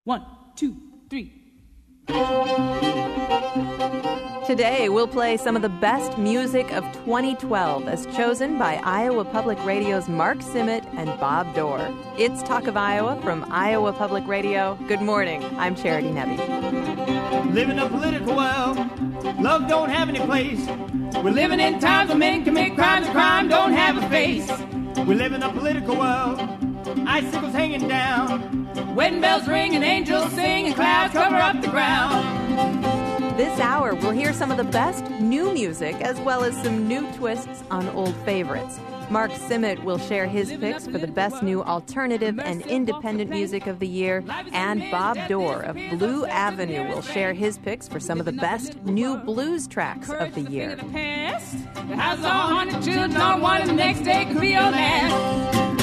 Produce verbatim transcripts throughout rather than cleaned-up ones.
One, two, three. Today, we'll play some of the best music of twenty twelve as chosen by Iowa Public Radio's Mark Simmet and Bob Dorr. It's Talk of Iowa from Iowa Public Radio. Good morning. I'm Charity Nebbe. Living a political world, love don't have any place. We're living in times when men commit crimes and crime don't have a face. We live in a political world, icicles hanging down, wedding bells ring and angels sing and clouds cover up the ground. This hour, we'll hear some of the best new music as well as some new twists on old favorites. Mark Simmet will share his picks for the best new alternative and independent music of the year, and Bob Dorr of Blue Avenue will share his picks for some of the best new blues tracks of the year. The house all hundred children on one and the next day could be your last.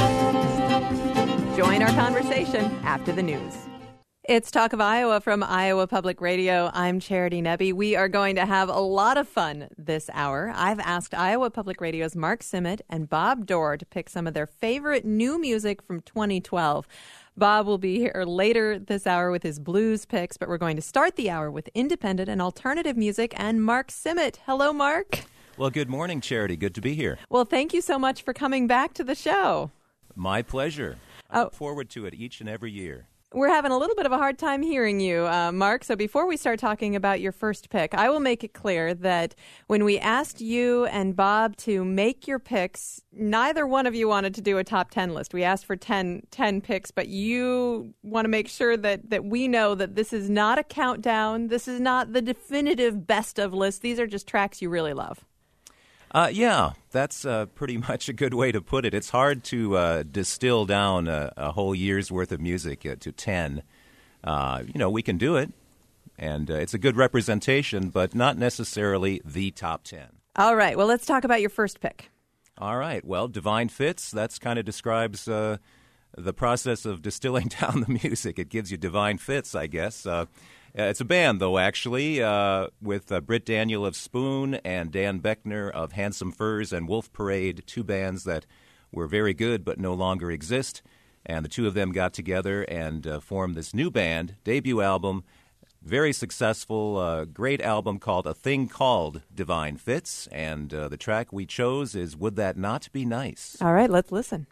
Join our conversation after the news. It's Talk of Iowa from Iowa Public Radio. I'm Charity Nebbe. We are going to have a lot of fun this hour. I've asked Iowa Public Radio's Mark Simmet and Bob Dorr to pick some of their favorite new music from twenty twelve. Bob will be here later this hour with his blues picks, but we're going to start the hour with independent and alternative music and Mark Simmet. Hello, Mark. Well, good morning, Charity. Good to be here. Well, thank you so much for coming back to the show. My pleasure. I Oh. look forward to it each and every year. We're having a little bit of a hard time hearing you, uh, Mark. So before we start talking about your first pick, I will make it clear that when we asked you and Bob to make your picks, neither one of you wanted to do a top ten list. We asked for ten, ten picks, but you want to make sure that, that we know that this is not a countdown. This is not the definitive best of list. These are just tracks you really love. Uh, yeah, that's uh, pretty much a good way to put it. It's hard to uh, distill down a, a whole year's worth of music uh, to ten. Uh, you know, we can do it, and uh, it's a good representation, but not necessarily the top ten. All right. Well, let's talk about your first pick. All right. Well, Divine Fits, that's kind of describes uh, the process of distilling down the music. It gives you divine fits, I guess. Uh, it's a band, though, actually, uh, with uh, Britt Daniel of Spoon and Dan Beckner of Handsome Furs and Wolf Parade, two bands that were very good but no longer exist. And the two of them got together and uh, formed this new band, debut album, very successful, uh, great album called A Thing Called Divine Fits. And uh, the track we chose is Would That Not Be Nice? All right, let's listen.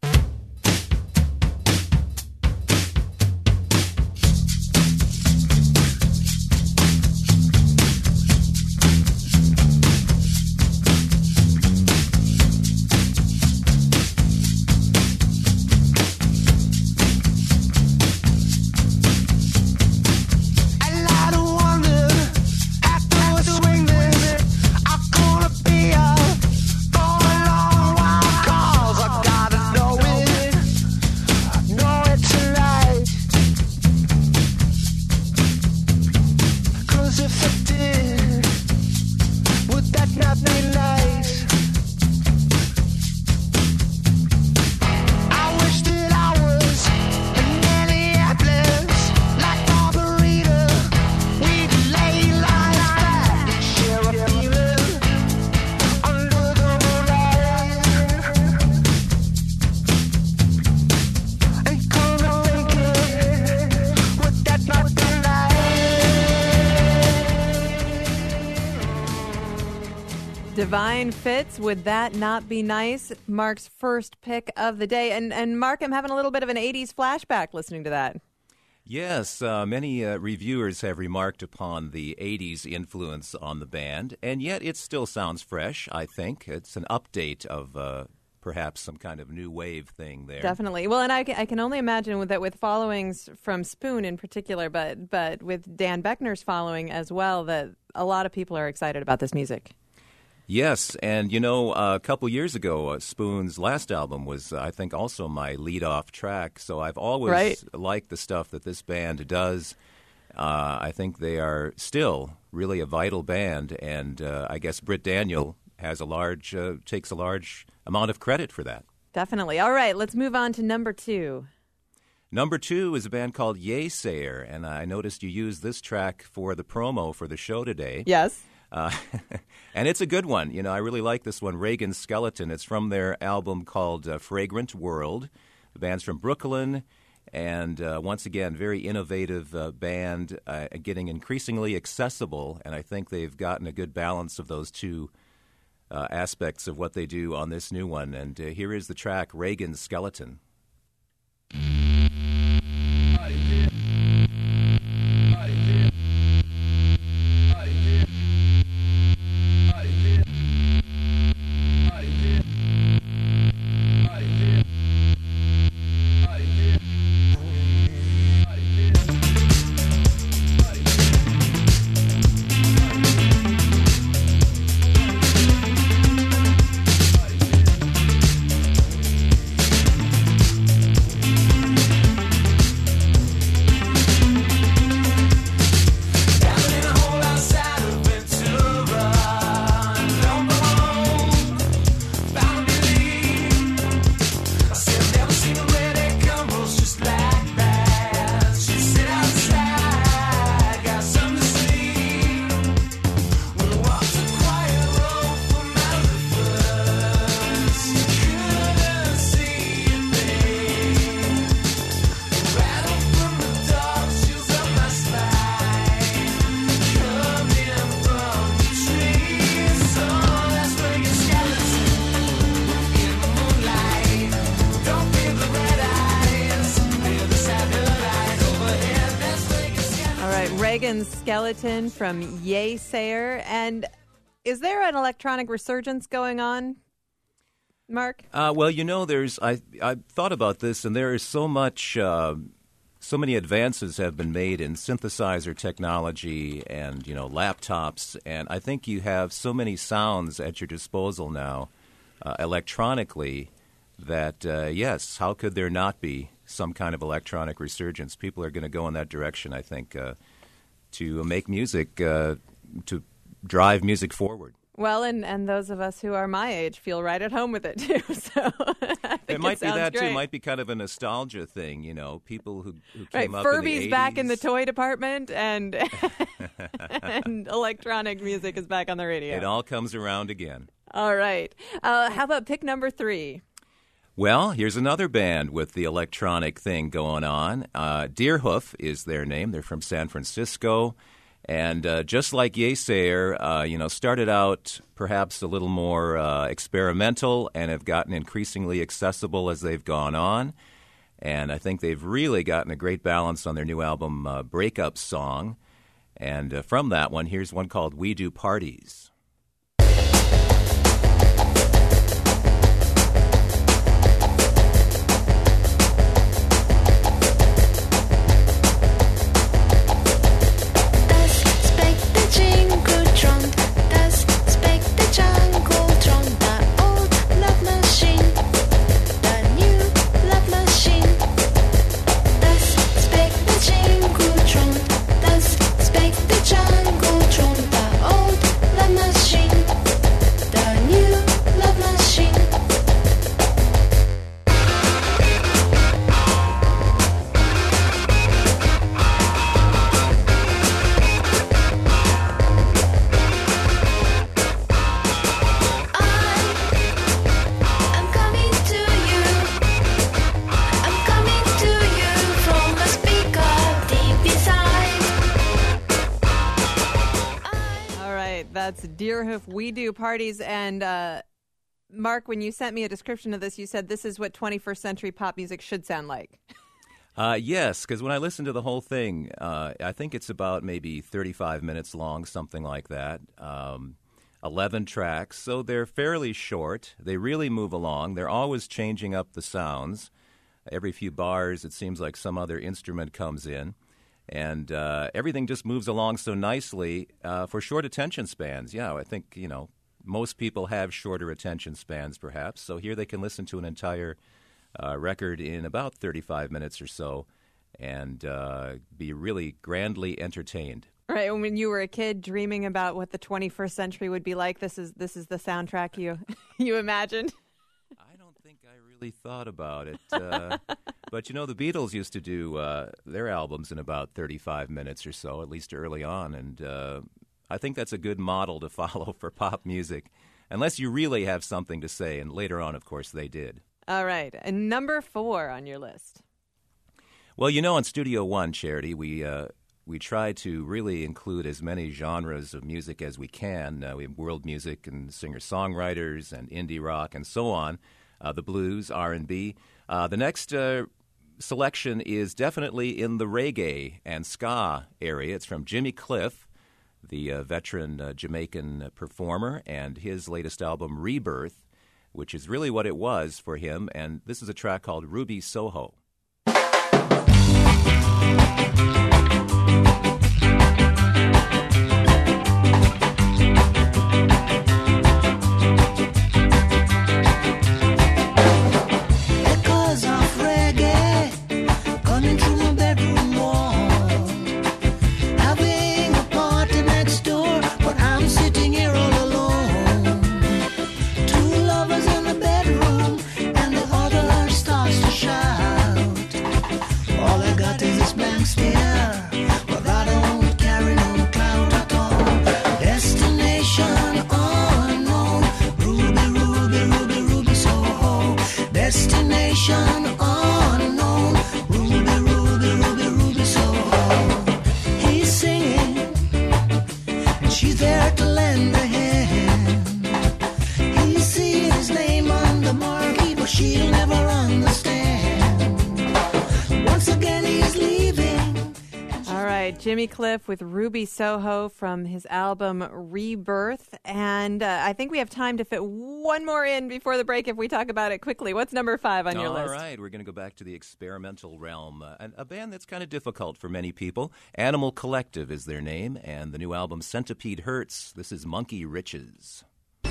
Divine Fits, Would That Not Be Nice? Mark's first pick of the day. And, and Mark, I'm having a little bit of an eighties flashback listening to that. Yes, uh, many uh, reviewers have remarked upon the eighties influence on the band, and yet it still sounds fresh, I think. It's an update of uh, perhaps some kind of new wave thing there. Definitely. Well, and I, I can only imagine with that with followings from Spoon in particular, but, but with Dan Beckner's following as well, that a lot of people are excited about this music. Yes, and you know, uh, a couple years ago, uh, Spoon's last album was, uh, I think, also my lead-off track. So I've always right. liked the stuff that this band does. Uh, I think they are still really a vital band, and uh, I guess Britt Daniel has a large uh, takes a large amount of credit for that. Definitely. All right, let's move on to number two. Number two is a band called Yeasayer, and I noticed you used this track for the promo for the show today. Yes. Uh, and it's a good one. You know, I really like this one, Reagan Skeleton. It's from their album called uh, Fragrant World. The band's from Brooklyn, And uh, once again, very innovative uh, band, uh, getting increasingly accessible, and I think they've gotten a good balance of those two uh, aspects of what they do on this new one. And uh, here is the track, Reagan's Skeleton. Reagan's Skeleton from Yeasayer. And is there an electronic resurgence going on, Mark? Uh, well, you know, there's I I thought about this, and there is so much, uh, so many advances have been made in synthesizer technology and you know laptops, and I think you have so many sounds at your disposal now, uh, electronically, that uh, yes, how could there not be some kind of electronic resurgence? People are going to go in that direction, I think, uh, to make music, uh, to drive music forward. Well, and, and those of us who are my age feel right at home with it, too. So I think it might it be that, great. too. It might be kind of a nostalgia thing, you know, people who, who came right, up Furby's in the eighties. back in the toy department, and, and electronic music is back on the radio. It all comes around again. All right. Uh, how about pick number three? Well, here's another band with the electronic thing going on. Uh, Deerhoof is their name. They're from San Francisco. And uh, just like Yeasayer, uh, you know, started out perhaps a little more uh, experimental and have gotten increasingly accessible as they've gone on. And I think they've really gotten a great balance on their new album, uh, Breakup Song. And uh, from that one, here's one called We Do Parties. That's Deerhoof, We Do Parties. And uh, Mark, when you sent me a description of this, you said this is what twenty-first century pop music should sound like. Uh, yes, because when I listened to the whole thing, uh, I think it's about maybe thirty-five minutes long, something like that. Um, eleven tracks, so they're fairly short. They really move along. They're always changing up the sounds. Every few bars, it seems like some other instrument comes in. And uh, everything just moves along so nicely uh, for short attention spans. Yeah, I think, you know, most people have shorter attention spans, perhaps. So here they can listen to an entire uh, record in about thirty-five minutes or so and uh, be really grandly entertained. Right. When you were a kid dreaming about what the twenty-first century would be like, this is this is the soundtrack you you imagined. I don't think I really thought about it. Uh, but, you know, the Beatles used to do uh, their albums in about thirty-five minutes or so, at least early on. And uh, I think that's a good model to follow for pop music, unless you really have something to say. And later on, of course, they did. All right. And number four on your list. Well, you know, on Studio One, Charity, we uh, we try to really include as many genres of music as we can. Uh, we have world music and singer-songwriters and indie rock and so on, uh, the blues, R and B. Uh, the next uh, selection is definitely in the reggae and ska area. It's from Jimmy Cliff, the uh, veteran uh, Jamaican performer, and his latest album, Rebirth, which is really what it was for him. And this is a track called Ruby Soho. Jimmy Cliff with Ruby Soho from his album Rebirth. And uh, I think we have time to fit one more in before the break if we talk about it quickly. What's number five on your All list? All right, we're going to go back to the experimental realm. Uh, a band that's kind of difficult for many people. Animal Collective is their name, and the new album Centipede Hurts. This is Monkey Riches.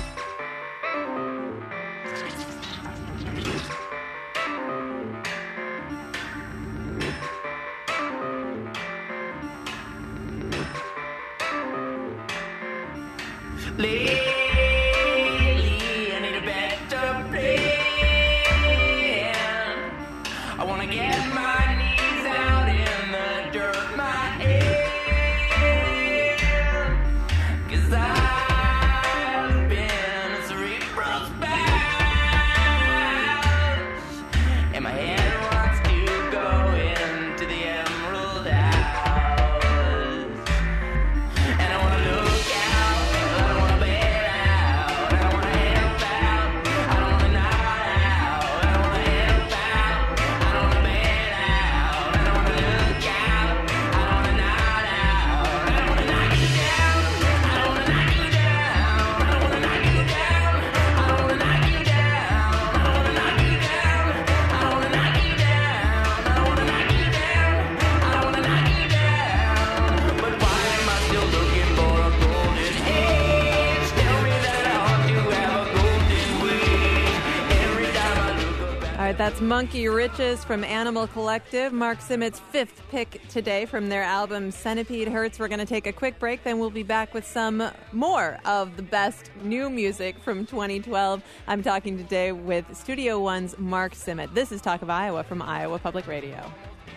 Lately, I need a better plan. I want to get my knees out in the dirt, my head. Cause I've been a cerebral sponge, and my head wants to go into the emerald house. And I want to look out. That's Monkey Riches from Animal Collective, Mark Simmett's fifth pick today from their album Centipede Hurts. We're going to take a quick break, then we'll be back with some more of the best new music from twenty twelve. I'm talking today with Studio One's Mark Simmett. This is Talk of Iowa from Iowa Public Radio.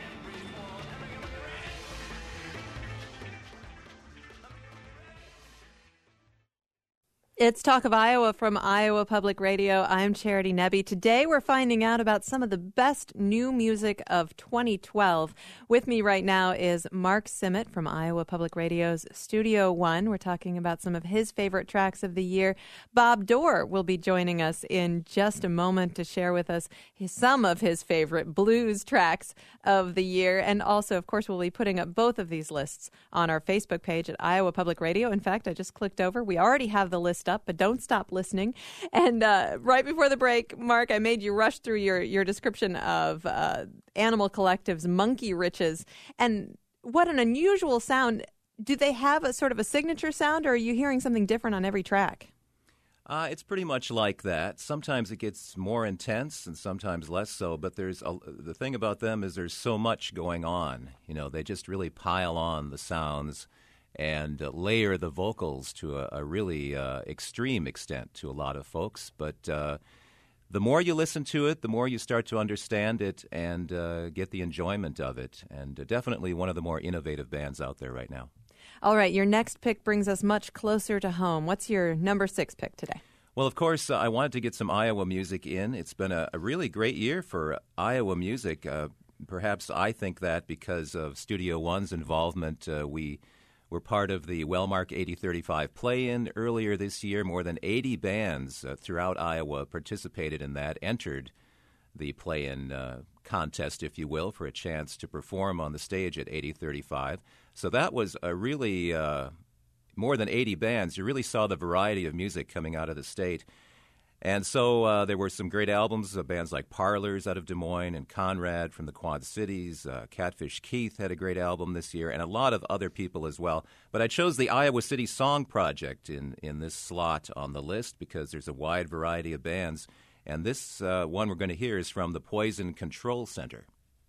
It's Talk of Iowa from Iowa Public Radio. I'm Charity Nebbe. Today we're finding out about some of the best new music of twenty twelve. With me right now is Mark Simmett from Iowa Public Radio's Studio One. We're talking about some of his favorite tracks of the year. Bob Dorr will be joining us in just a moment to share with us his, some of his favorite blues tracks of the year. And also, of course, we'll be putting up both of these lists on our Facebook page at Iowa Public Radio. In fact, I just clicked over. We already have the list up, but don't stop listening. And uh, right before the break, Mark, I made you rush through your, your description of uh, Animal Collective's Monkey Riches. And what an unusual sound. Do they have a sort of a signature sound, or are you hearing something different on every track? Uh, it's pretty much like that. Sometimes it gets more intense and sometimes less so, but there's a, the thing about them is there's so much going on. You know, they just really pile on the sounds and uh, layer the vocals to a, a really uh, extreme extent to a lot of folks. But uh, the more you listen to it, the more you start to understand it and uh, get the enjoyment of it. And uh, definitely one of the more innovative bands out there right now. All right, your next pick brings us much closer to home. What's your number six pick today? Well, of course, uh, I wanted to get some Iowa music in. It's been a, a really great year for Iowa music. Uh, perhaps I think that because of Studio One's involvement. Uh, we were part of the Wellmark eighty thirty-five play-in earlier this year. More than eighty bands uh, throughout Iowa participated in that, entered the play-in uh, contest, if you will, for a chance to perform on the stage at eighty thirty-five. So that was a really, uh, more than eighty bands. You really saw the variety of music coming out of the state. And so uh, there were some great albums, uh, bands like Parlors out of Des Moines and Conrad from the Quad Cities. Uh, Catfish Keith had a great album this year, and a lot of other people as well. But I chose the Iowa City Song Project in, in this slot on the list because there's a wide variety of bands. And this uh, one we're going to hear is from the Poison Control Center.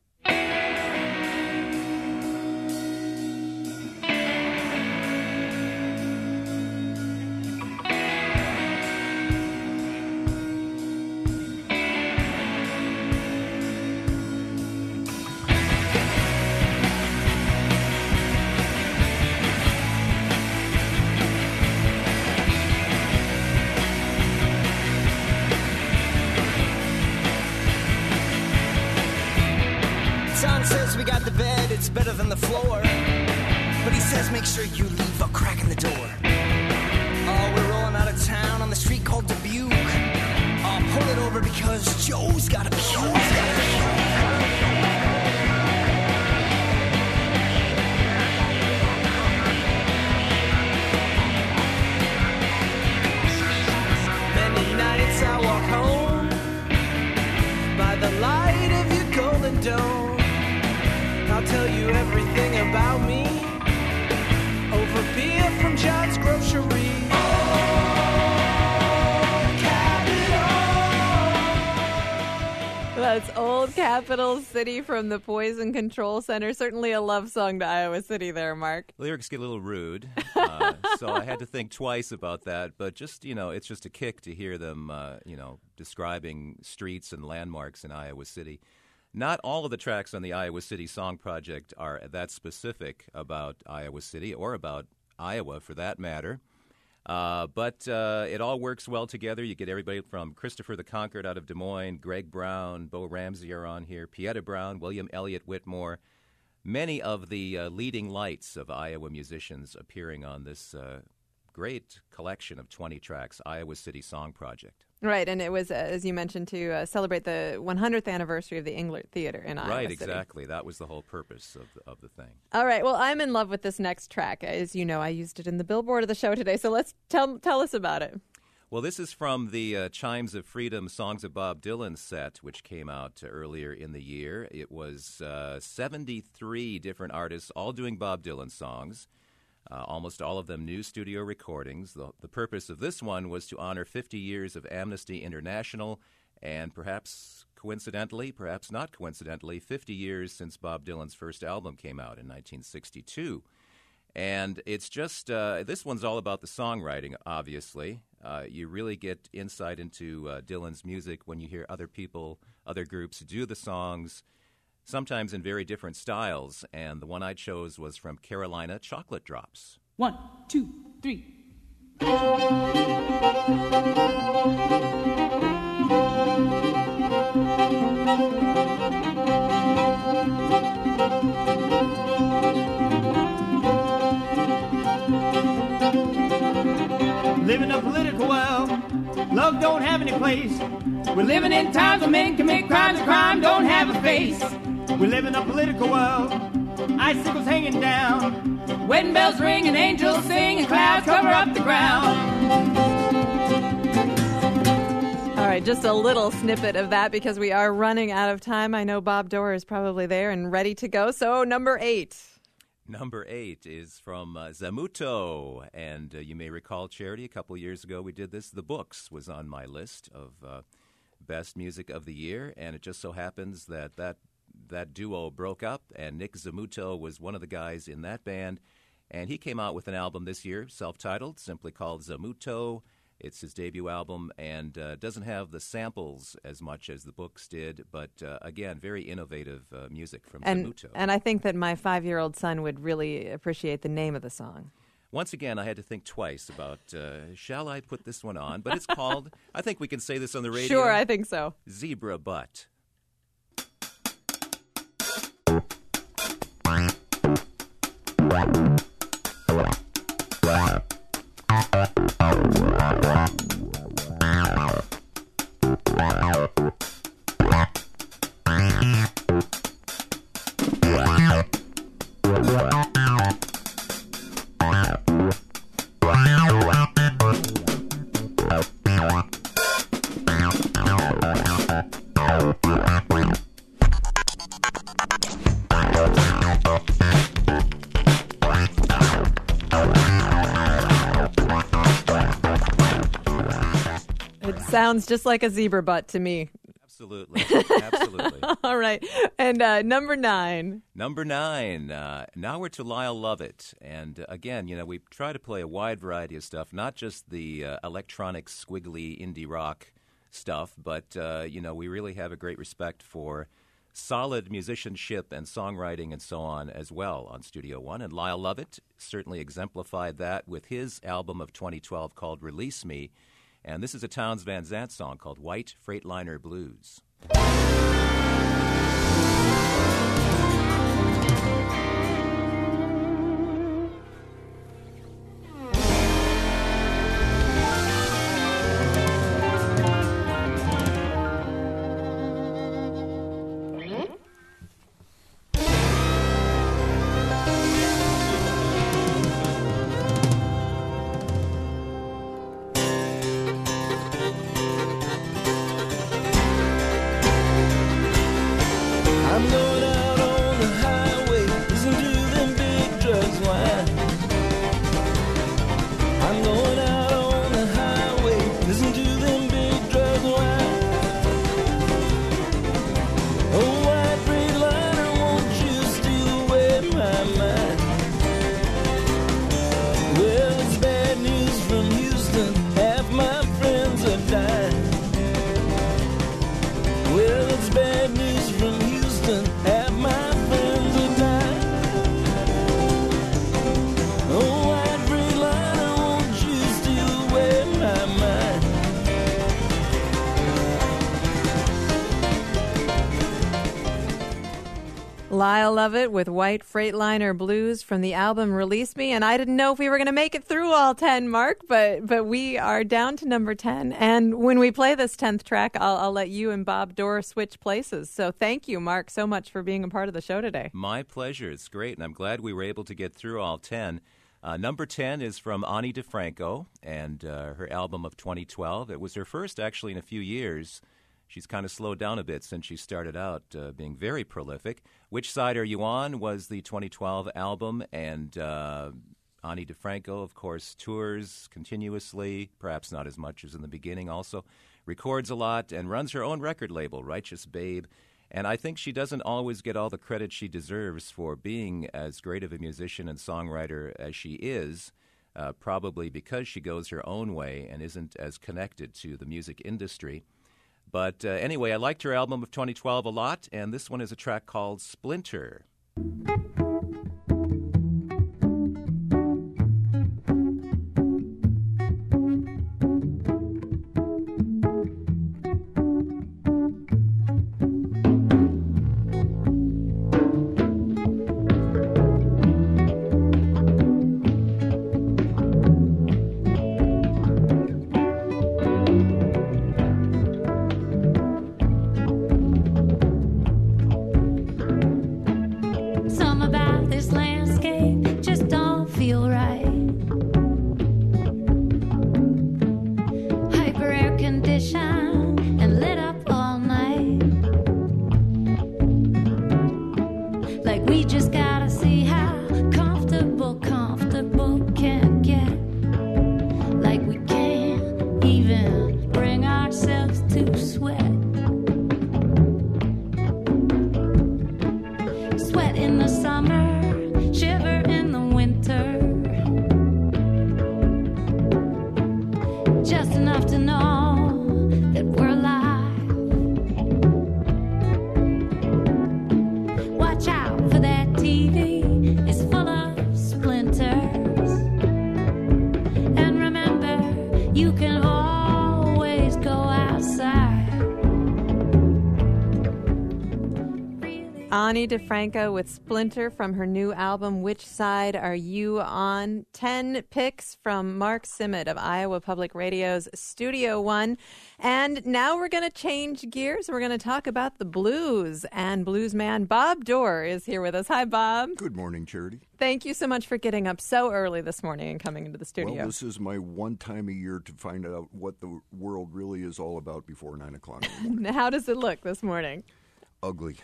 Better than the floor, but he says make sure you leave a crack in the door. Oh, we're rolling out of town on the street called Dubuque. Oh, pull it over because Joe's got a puke. Many nights I walk home by the light of your golden dome. I'll tell you everything about me over beer from John's Grocery. That's Old Capital City from the Poison Control Center. Certainly a love song to Iowa City there, Mark. Lyrics get a little rude, uh, so I had to think twice about that. But just, you know, it's just a kick to hear them, uh, you know, describing streets and landmarks in Iowa City. Not all of the tracks on the Iowa City Song Project are that specific about Iowa City or about Iowa, for that matter. Uh, but uh, it all works well together. You get everybody from Christopher the Conquered out of Des Moines, Greg Brown, Bo Ramsey are on here, Pietta Brown, William Elliott Whitmore. Many of the uh, leading lights of Iowa musicians appearing on this uh, great collection of twenty tracks, Iowa City Song Project. Right, and it was, uh, as you mentioned, to uh, celebrate the one hundredth anniversary of the Englert Theater in Iowa Right, City. exactly. That was the whole purpose of the, of the thing. All right, well, I'm in love with this next track. As you know, I used it in the billboard of the show today, so let's tell tell us about it. Well, this is from the uh, Chimes of Freedom Songs of Bob Dylan set, which came out uh, earlier in the year. It was uh, seventy-three different artists all doing Bob Dylan songs. Uh, almost all of them new studio recordings. The, the purpose of this one was to honor fifty years of Amnesty International and perhaps coincidentally, perhaps not coincidentally, fifty years since Bob Dylan's first album came out in nineteen sixty-two. And it's just, uh, this one's all about the songwriting, obviously. Uh, you really get insight into uh, Dylan's music when you hear other people, other groups do the songs, sometimes in very different styles, and the one I chose was from Carolina Chocolate Drops. One, two, three. Live in a political world, love don't have any place. We're living in times when men commit crimes and crime don't have a face. We live in a political world, icicles hanging down, wedding bells ring and angels sing and clouds cover up the ground. All right, just a little snippet of that because we are running out of time. I know Bob Dorr is probably there and ready to go. So number eight. Number eight is from uh, Zamuto, and uh, you may recall, Charity, a couple years ago we did this. The Books was on my list of uh, best music of the year, and it just so happens that that that duo broke up, and Nick Zamuto was one of the guys in that band, and he came out with an album this year, self-titled, simply called Zamuto. It's his debut album, and uh, doesn't have the samples as much as the Books did, but uh, again, very innovative uh, music from and, Zamuto. And I think that my five-year-old son would really appreciate the name of the song. Once again, I had to think twice about, uh, shall I put this one on? But it's called, I think we can say this on the radio. Sure, I think so. Zebra Butt. Sounds just like a zebra butt to me. Absolutely. Absolutely. All right. And uh, number nine. Number nine. Uh, now we're to Lyle Lovett. And uh, again, you know, we try to play a wide variety of stuff, not just the uh, electronic, squiggly indie rock stuff, but, uh, you know, we really have a great respect for solid musicianship and songwriting and so on as well on Studio One. And Lyle Lovett certainly exemplified that with his album of twenty twelve called Release Me. And this is a Townes Van Zandt song called White Freightliner Blues. Lyle Lovett with White Freightliner Blues from the album Release Me. And I didn't know if we were going to make it through all ten, Mark, but but we are down to number ten. And when we play this tenth track, I'll, I'll let you and Bob Dorr switch places. So thank you, Mark, so much for being a part of the show today. My pleasure. It's great, and I'm glad we were able to get through all ten. Uh, number ten is from Ani DiFranco and uh, her album of twenty twelve. It was her first, actually, in a few years. She's kind of slowed down a bit since she started out uh, being very prolific. Which Side Are You On was the twenty twelve album, and uh, Ani DiFranco, of course, tours continuously, perhaps not as much as in the beginning also, records a lot, and runs her own record label, Righteous Babe. And I think she doesn't always get all the credit she deserves for being as great of a musician and songwriter as she is, uh, probably because she goes her own way and isn't as connected to the music industry. But uh, anyway, I liked her album of twenty twelve a lot, and this one is a track called Splinter. Some about Ani DeFranco with Splinter from her new album, Which Side Are You On? Ten picks from Mark Simmet of Iowa Public Radio's Studio One. And now we're going to change gears. We're going to talk about the blues. And blues man Bob Dorr is here with us. Hi, Bob. Good morning, Charity. Thank you so much for getting up so early this morning and coming into the studio. Well, this is my one time a year to find out what the world really is all about before nine o'clock in the morning. How does it look this morning? Ugly.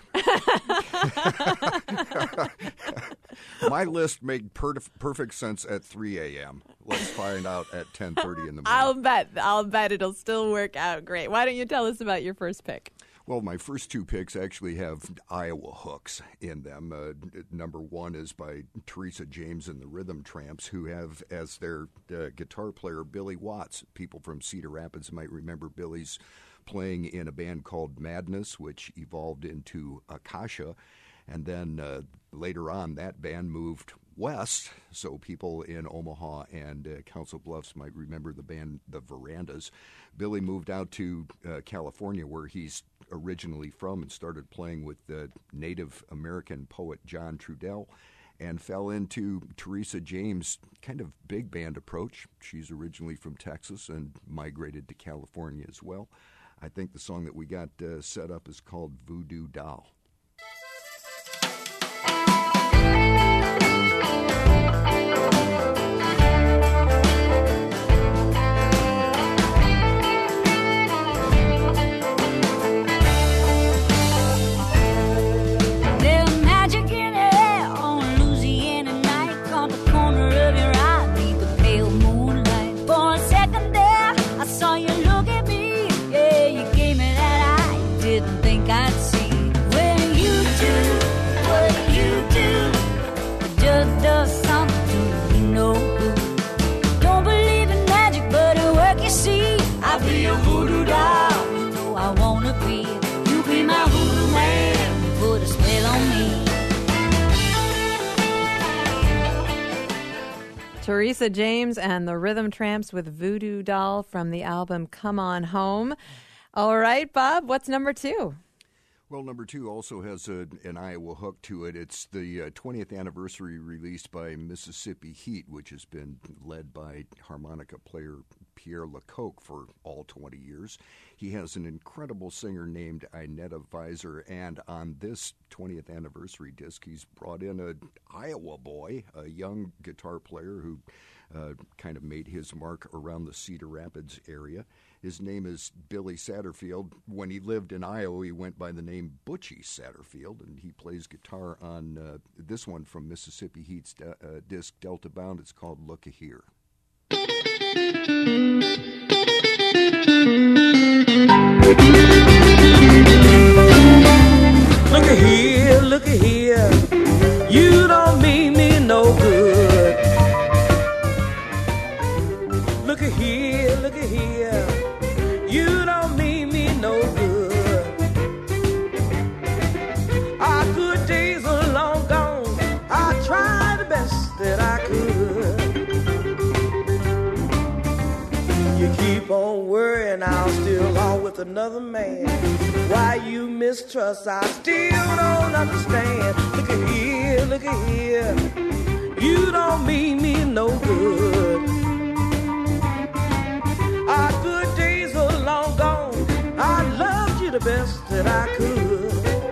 My list made per- perfect sense at three a.m. Let's find out at ten thirty in the morning. I'll bet. I'll bet it'll still work out great. Why don't you tell us about your first pick? Well, my first two picks actually have Iowa hooks in them. Uh, number one is by Teresa James and the Rhythm Tramps, who have as their uh, guitar player Billy Watts. People from Cedar Rapids might remember Billy's playing in a band called Madness, which evolved into Akasha. And then uh, later on, that band moved west, so people in Omaha and uh, Council Bluffs might remember the band The Verandas. Billy moved out to uh, California, where he's originally from, and started playing with the Native American poet John Trudell, and fell into Teresa James' kind of big band approach. She's originally from Texas and migrated to California as well. I think the song that we got uh, set up is called Voodoo Doll. Teresa James and the Rhythm Tramps with Voodoo Doll from the album Come On Home. All right, Bob, what's number two? Well, number two also has a, an Iowa hook to it. It's the uh, twentieth anniversary released by Mississippi Heat, which has been led by harmonica player Pierre Lecoq for all twenty years. He has an incredible singer named Inetta Visor, and on this twentieth anniversary disc, he's brought in an Iowa boy, a young guitar player who uh, kind of made his mark around the Cedar Rapids area. His name is Billy Satterfield. When he lived in Iowa, he went by the name Butchie Satterfield, and he plays guitar on uh, this one from Mississippi Heat's uh, disc Delta Bound. It's called Look-A-Here. Look-a-here, look-a-here, you don't mean me no good. Look-a-here, look-a-here, you don't mean me no good. Our good days are long gone, I tried the best that I could. You keep on worrying, I'll still all with another man. Why you mistrust, I still don't understand. Look at here, look at here, you don't mean me no good. Our good days are long gone, I loved you the best that I could.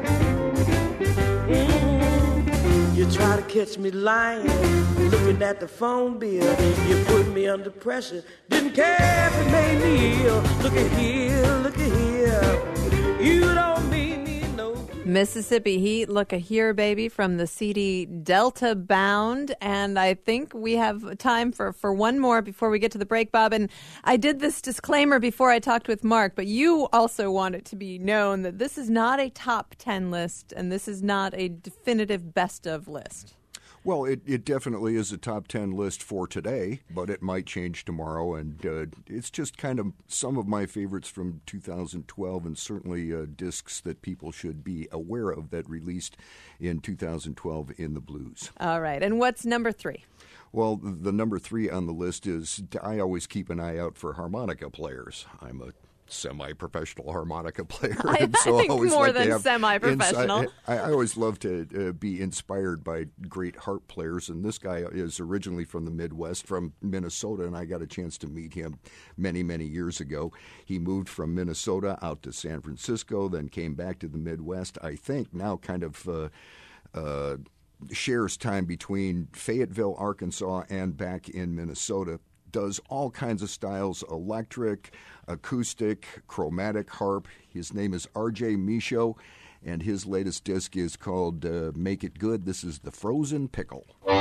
Mm-hmm. You try to catch me lying, looking at the phone bill. You put me under pressure, didn't care if it made me ill. Look at here, look at here, you don't mean me no good. Mississippi Heat, Look-A-Here, baby, from the C D Delta Bound. And I think we have time for, for one more before we get to the break, Bob. And I did this disclaimer before I talked with Mark, but you also want it to be known that this is not a top ten list, and this is not a definitive best of list. Well, it, it definitely is a top ten list for today, but it might change tomorrow. And uh, it's just kind of some of my favorites from two thousand twelve, and certainly uh, discs that people should be aware of that released in two thousand twelve in the blues. All right. And what's number three? Well, the number three on the list is I always keep an eye out for harmonica players. I'm a semi-professional harmonica player. I, and so I think always more like to than have semi-professional. inside- I, I always love to uh, be inspired by great harp players, and this guy is originally from the Midwest, from Minnesota, and I got a chance to meet him many, many years ago. He moved from Minnesota out to San Francisco, then came back to the Midwest. I think now kind of uh, uh, shares time between Fayetteville, Arkansas, and back in Minnesota. Does all kinds of styles, electric, acoustic, chromatic harp. His name is R J Michaud, and his latest disc is called uh, Make It Good. This is The Frozen Pickle.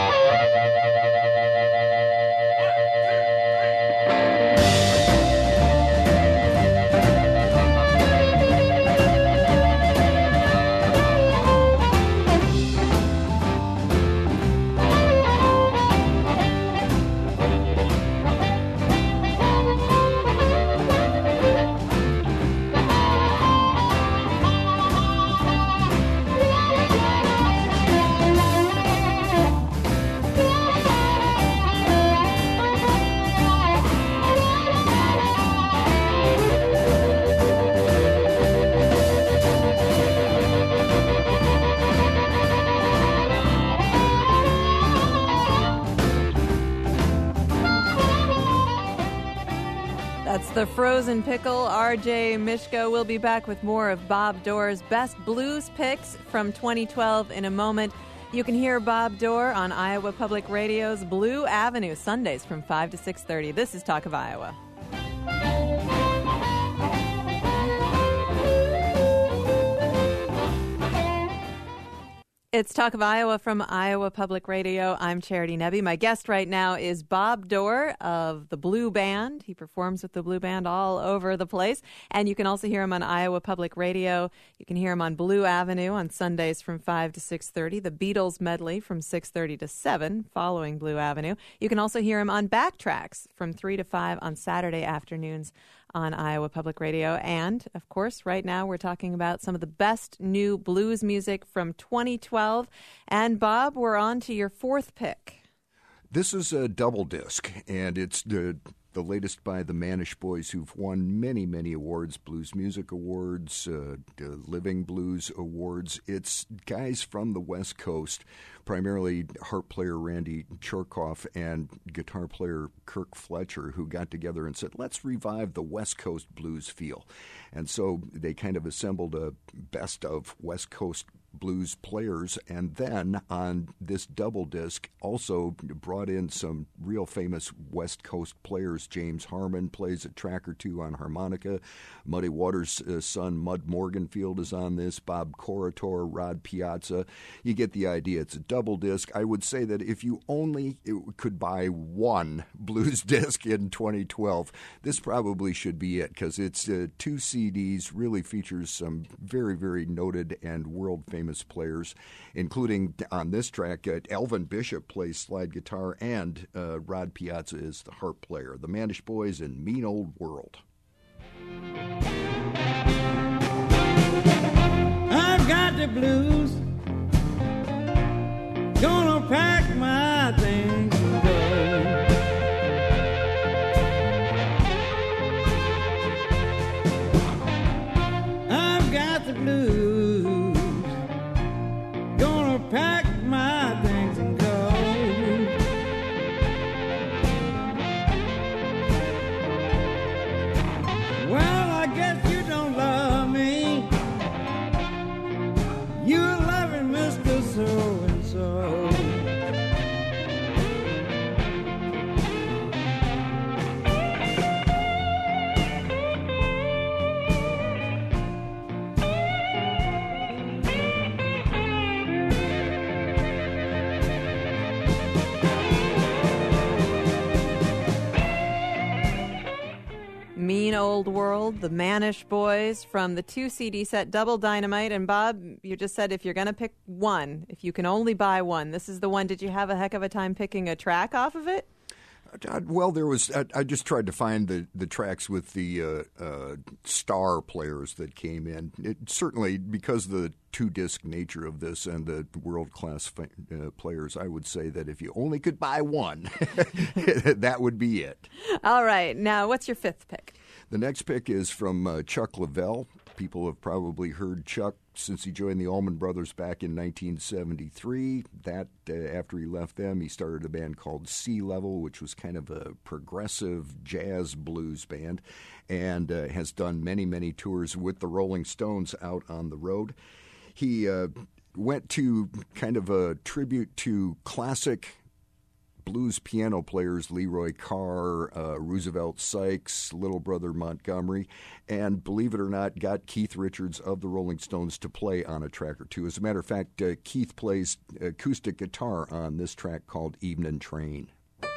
That's The Frozen Pickle. R J Michaud will be back with more of Bob Doerr's best blues picks from twenty twelve in a moment. You can hear Bob Doerr on Iowa Public Radio's Blue Avenue, Sundays from five to six thirty. This is Talk of Iowa. It's Talk of Iowa from Iowa Public Radio. I'm Charity Nebbe. My guest right now is Bob Doerr of the Blue Band. He performs with the Blue Band all over the place. And you can also hear him on Iowa Public Radio. You can hear him on Blue Avenue on Sundays from five to six thirty. The Beatles medley from six thirty to seven following Blue Avenue. You can also hear him on Backtracks from three to five on Saturday afternoons on Iowa Public Radio. And, of course, right now we're talking about some of the best new blues music from twenty twelve. And, Bob, we're on to your fourth pick. This is a double disc, and it's the the latest by the Manish Boys, who've won many, many awards, Blues Music Awards, uh, Living Blues Awards. It's guys from the West Coast, primarily harp player Randy Chorkoff and guitar player Kirk Fletcher, who got together and said, let's revive the West Coast blues feel. And so they kind of assembled a best of West Coast blues players, and then on this double disc also brought in some real famous West Coast players. James Harmon plays a track or two on harmonica. Muddy Waters' uh, son Mud Morganfield is on this. Bob Corritore, Rod Piazza. You get the idea. It's a double disc. I would say that if you only could buy one blues disc in twenty twelve, this probably should be it, because it's uh, two C Ds, really features some very, very noted and world-famous players, including on this track, uh, Elvin Bishop plays slide guitar, and uh, Rod Piazza is the harp player. The Manish Boys in Mean Old World. I've got the blues, gonna pack my things and go. I've got the blues, gonna pack my things and go. Well, I guess you don't love me. You're loving Mister So-and-so. Mean Old World, the Manish Boys from the two C D set Double Dynamite. And Bob, you just said if you're going to pick one, if you can only buy one, this is the one. Did you have a heck of a time picking a track off of it? Uh, well, there was. I, I just tried to find the, the tracks with the uh, uh, star players that came in. It, certainly, because of the two-disc nature of this and the world-class fi- uh, players, I would say that if you only could buy one, that would be it. All right. Now, what's your fifth pick? The next pick is from uh, Chuck Leavell. People have probably heard Chuck since he joined the Allman Brothers back in nineteen seventy-three. That uh, after he left them, he started a band called Sea Level, which was kind of a progressive jazz blues band, and uh, has done many, many tours with the Rolling Stones out on the road. He uh, went to kind of a tribute to classic blues piano players, Leroy Carr, uh, Roosevelt Sykes, Little Brother Montgomery, and believe it or not, got Keith Richards of the Rolling Stones to play on a track or two. As a matter of fact, uh, Keith plays acoustic guitar on this track called Evening Train.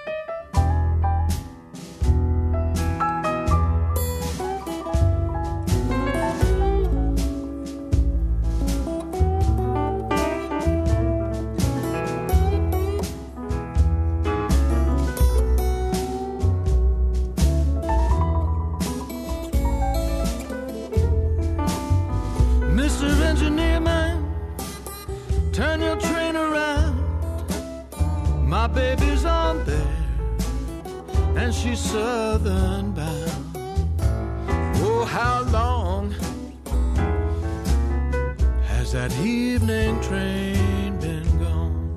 Baby's on there, and she's southern bound. Oh, how long has that evening train been gone?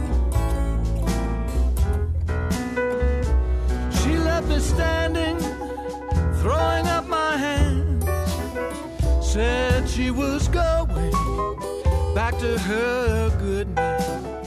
She left me standing, throwing up my hands, said she was going back to her good night.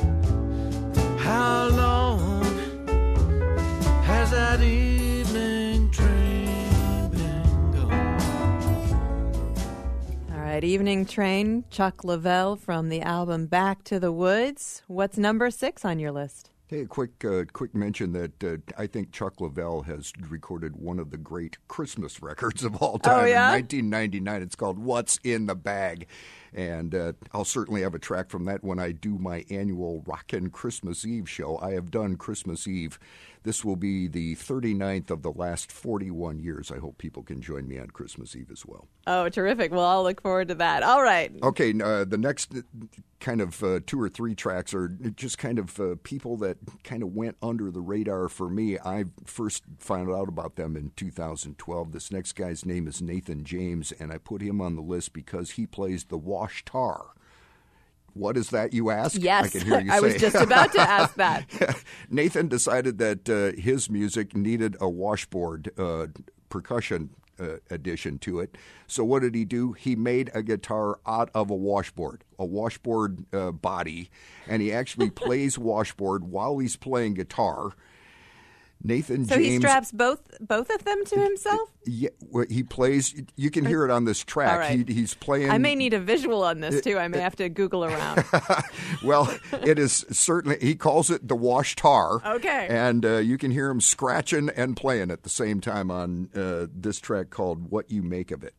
How long has that evening train been gone? All right, Evening Train, Chuck Leavell from the album Back to the Woods. What's number six on your list? Hey, a quick, uh, quick mention that uh, I think Chuck Leavell has recorded one of the great Christmas records of all time. Oh, yeah? In nineteen ninety-nine, it's called What's in the Bag. And uh, I'll certainly have a track from that when I do my annual Rockin' Christmas Eve show. I have done Christmas Eve. This will be the thirty-ninth of the last forty-one years. I hope people can join me on Christmas Eve as well. Oh, terrific. Well, I'll look forward to that. All right. Okay, uh, the next kind of uh, two or three tracks are just kind of uh, people that kind of went under the radar for me. I first found out about them in two thousand twelve. This next guy's name is Nathan James, and I put him on the list because he plays the wash tar. What is that, you ask? Yes, I can hear you I say. was just about to ask that. Nathan decided that uh, his music needed a washboard uh, percussion uh, addition to it. So what did he do? He made a guitar out of a washboard, a washboard uh, body, and he actually plays washboard while he's playing guitar. Nathan so James. he straps both both of them to himself? Yeah, well, he plays. You can hear it on this track. All right. He, he's playing. I may need a visual on this, too. I may have to Google around. Well, it is certainly, he calls it the wash tar. Okay. And uh, you can hear him scratching and playing at the same time on uh, this track called What You Make of It.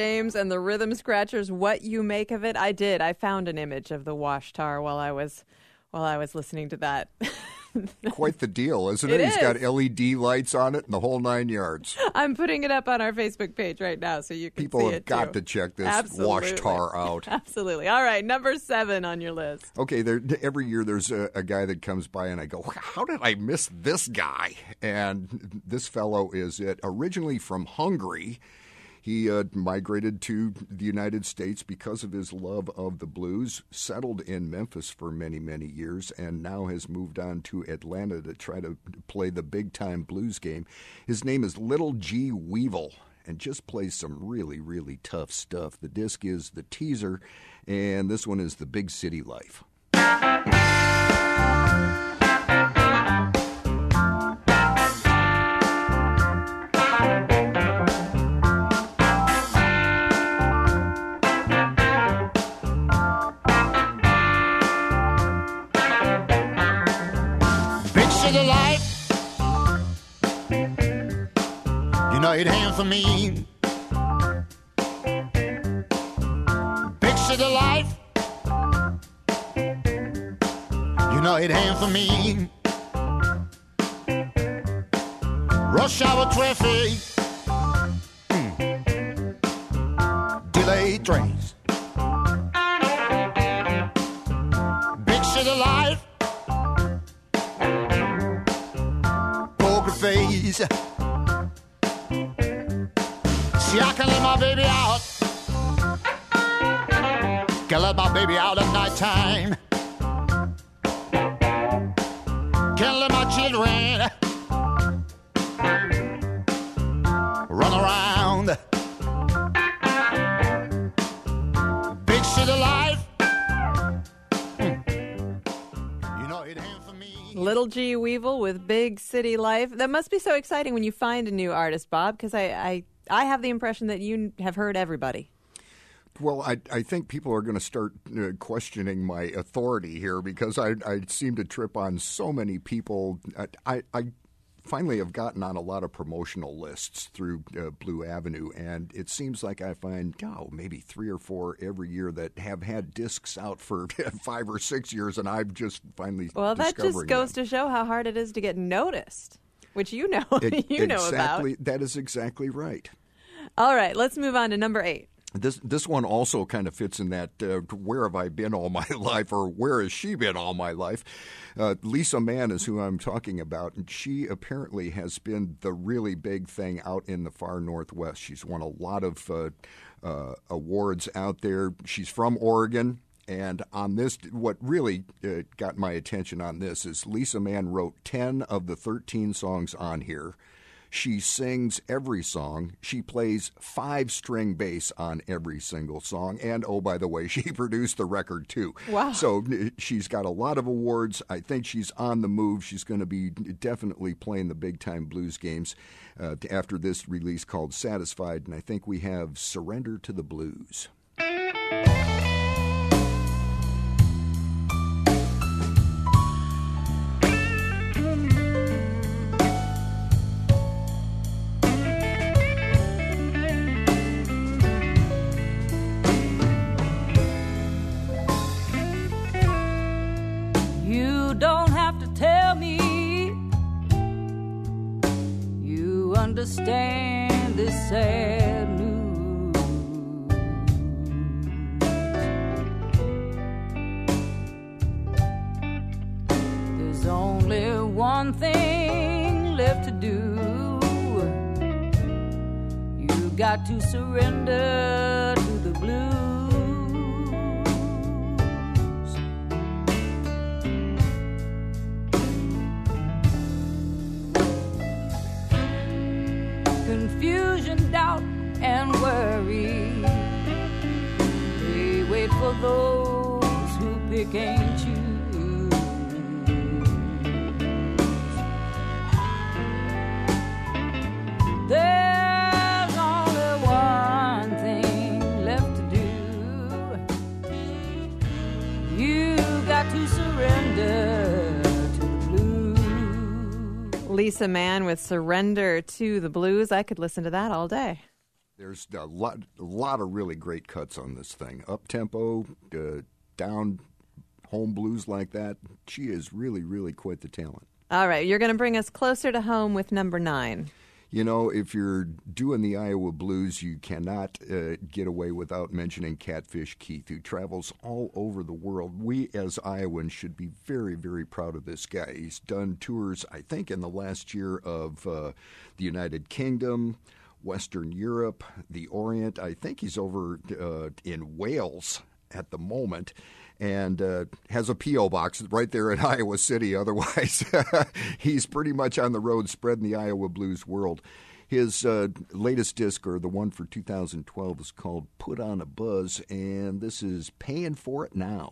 James and the Rhythm Scratchers, What You Make of It. I did. I found an image of the wash tar while I was while I was listening to that. Quite the deal, isn't it? It He's is. got L E D lights on it and the whole nine yards. I'm putting it up on our Facebook page right now so you can People see have it got too. to check this Absolutely. wash tar out. Absolutely. All right, number seven on your list. Okay, there, every year there's a, a guy that comes by and I go, how did I miss this guy? And this fellow is it. Originally from Hungary, he uh, migrated to the United States because of his love of the blues, settled in Memphis for many, many years, and now has moved on to Atlanta to try to play the big-time blues game. His name is Little G. Weevil, and just plays some really, really tough stuff. The disc is The Teaser, and this one is The Big City Life. Big city life, you know it ain't for me. Big city life, you know it ain't for me. Rush hour traffic, mm. delayed trains. Big city life, poker face. See, I can let my baby out. Can let my baby out at night time. Can let my children run around. Big city life, mm. you know it ain't for me. Little G. Weevil with Big City Life. That must be so exciting when you find a new artist, Bob, because I, I, I have the impression that you have heard everybody. Well, I, I think people are going to start uh, questioning my authority here because I, I seem to trip on so many people. I, I, I finally have gotten on a lot of promotional lists through uh, Blue Avenue, and it seems like I find, oh, maybe three or four every year that have had discs out for five or six years, and I'm just finally Well, that just discovering goes them. to show how hard it is to get noticed, which you know, It- you know about. exactly, that is exactly right. All right, let's move on to number eight. This this one also kind of fits in that uh, where have I been all my life, or where has she been all my life? Uh, Lisa Mann is who I'm talking about, and she apparently has been the really big thing out in the far Northwest. She's won a lot of uh, uh, awards out there. She's from Oregon. And on this, what really uh, got my attention on this is Lisa Mann wrote ten of the thirteen songs on here. She sings every song. She plays five-string bass on every single song. And, oh, by the way, she produced the record, too. Wow. So uh, she's got a lot of awards. I think she's on the move. She's going to be definitely playing the big-time blues games uh, after this release called Satisfied. And I think we have Surrender to the Blues. You don't have to tell me you understand this sad news. There's only one thing left to do. You got to surrender to the blues. Confusion, doubt, and worry, they wait for those who pick and choose. There's only one thing left to do. You got to surrender to the blues. Lisa Mann with Surrender to the Blues. I could listen to that all day. There's a lot, a lot of really great cuts on this thing. Up-tempo, uh, down home blues like that. She is really, really quite the talent. All right, you're going to bring us closer to home with number nine. You know, if you're doing the Iowa blues, you cannot uh, get away without mentioning Catfish Keith, who travels all over the world. We, as Iowans, should be very, very proud of this guy. He's done tours, I think, in the last year of uh, the United Kingdom, Western Europe, the Orient. I think he's over uh, in Wales at the moment. And uh, has a P O box right there in Iowa City. Otherwise, he's pretty much on the road spreading the Iowa blues world. His uh, latest disc, or the one for two thousand twelve, is called Put on a Buzz, and this is Paying for It Now.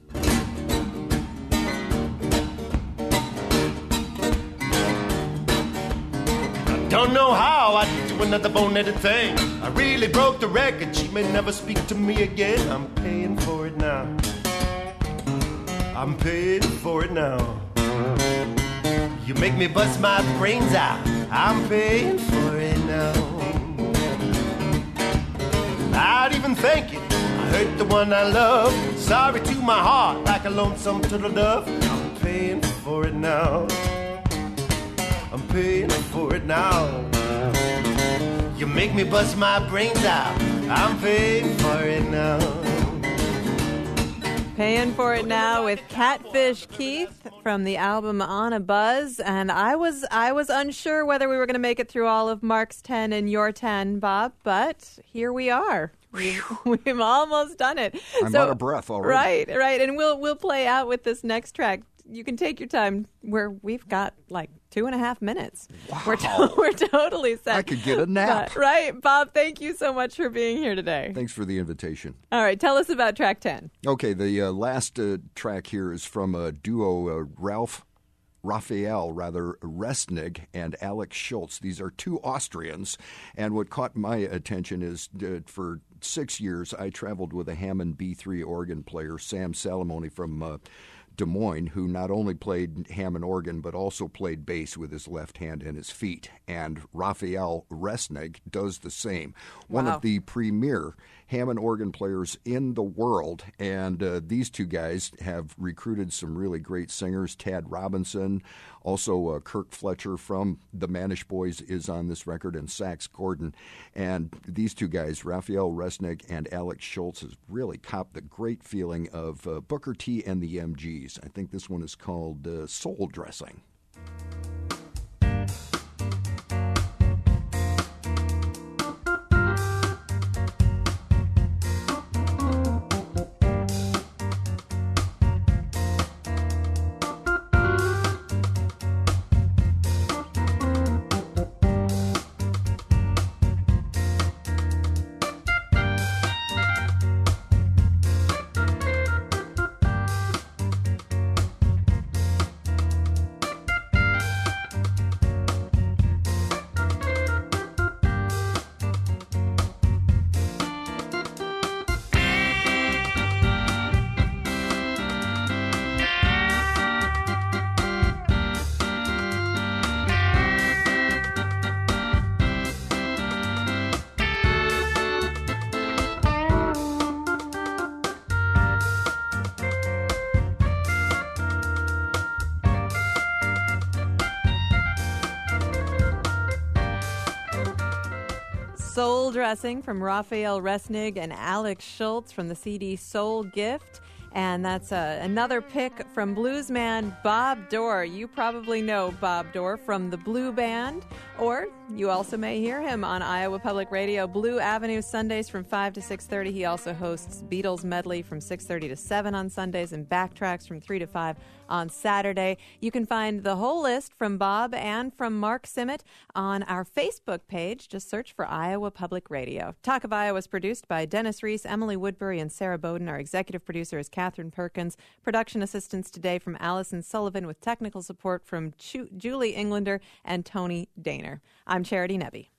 Don't know how I did do another boneheaded thing. I really broke the record. She may never speak to me again. I'm paying for it now. I'm paying for it now. You make me bust my brains out. I'm paying for it now. I'd even thank you. I hurt the one I love. Sorry to my heart, like a lonesome turtle dove. I'm paying for it now. I'm paying for it now. You make me bust my brains out. I'm paying for it now. Paying for It Now with Catfish Keith from the album On a Buzz. And I was I was unsure whether we were going to make it through all of Mark's ten and your ten, Bob, but here we are. We've, we've almost done it. I'm so, out of breath already. Right, right. And we'll we'll play out with this next track. You can take your time where we've got like two and a half minutes. Wow. We're, to- we're totally set. I could get a nap. But, right. Bob, thank you so much for being here today. Thanks for the invitation. All right. Tell us about track ten. Okay, the uh, last uh, track here is from a duo, uh, Ralph, Raphael, rather, Resnig and Alex Schultz. These are two Austrians, and what caught my attention is uh, for six years I traveled with a Hammond B three organ player, Sam Salamone from uh, Des Moines, who not only played Hammond organ but also played bass with his left hand and his feet. And Raphael Resnig does the same. One Wow. of the premier Hammond organ players in the world. And uh, these two guys have recruited some really great singers. Tad Robinson, also uh, Kirk Fletcher from the Manish Boys is on this record, and Sax Gordon. And these two guys, Raphael Resnig and Alex Schultz, has really copped the great feeling of uh, Booker T and the M Gs. I think this one is called uh, Soul Dressing. Soul Dressing from Raphael Resnig and Alex Schultz from the C D Soul Gift. And that's uh, another pick from bluesman Bob Dorr. You probably know Bob Dorr from the Blue Band, or you also may hear him on Iowa Public Radio, Blue Avenue, Sundays from five to six thirty. He also hosts Beatles Medley from six thirty to seven on Sundays and Backtracks from three to five on Saturday. You can find the whole list from Bob and from Mark Simmet on our Facebook page. Just search for Iowa Public Radio. Talk of Iowa is produced by Dennis Reese, Emily Woodbury, and Sarah Bowden. Our executive producer is Catherine Perkins. Production assistance today from Allison Sullivan with technical support from Ju- Julie Englander and Tony Daner. I'm Charity Nebbe.